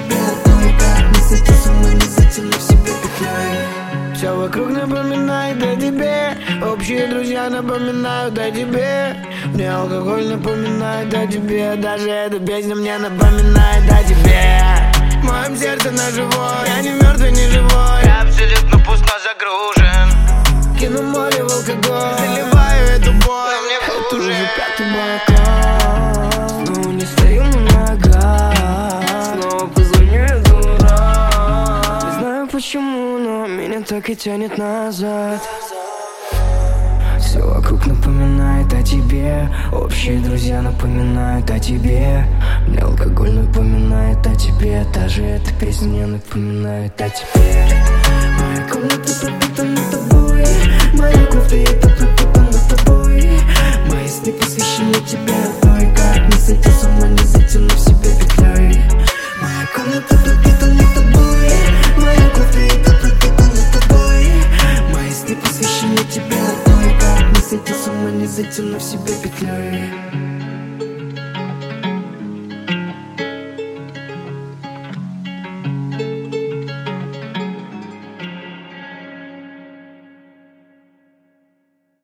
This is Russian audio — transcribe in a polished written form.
тебе одной, как не сойти с ума, не затянув себя петлей. Все вокруг напоминает о тебе, общие друзья напоминают о тебе, мне алкоголь напоминает о тебе, даже эта песня мне напоминает о тебе. В моем сердце ножевой, я не мертвый, не живой, Я абсолютно пуст, но загружен. кину море в алкоголь, заливаю эту боль, Но мне это хуже. уже пятый бокал. Снова не стою на ногах, снова позвоню, я дурак. Не знаю почему, но меня так и тянет назад. Все вокруг напоминает о тебе, общие друзья напоминают о тебе, мне алкоголь напоминает о тебе, даже эта песня мне напоминает о тебе. Моя комната пропитана тобой, моя кофта пропитана тобой, мои сны посвящены тебе одной, как не сойти с ума, не затянув себя петлей. Моя комната пропитана тобой, моя кофта пропитана тобой, мои сны посвящены тебе одной, как не сойти с ума, не затянув себя петлей.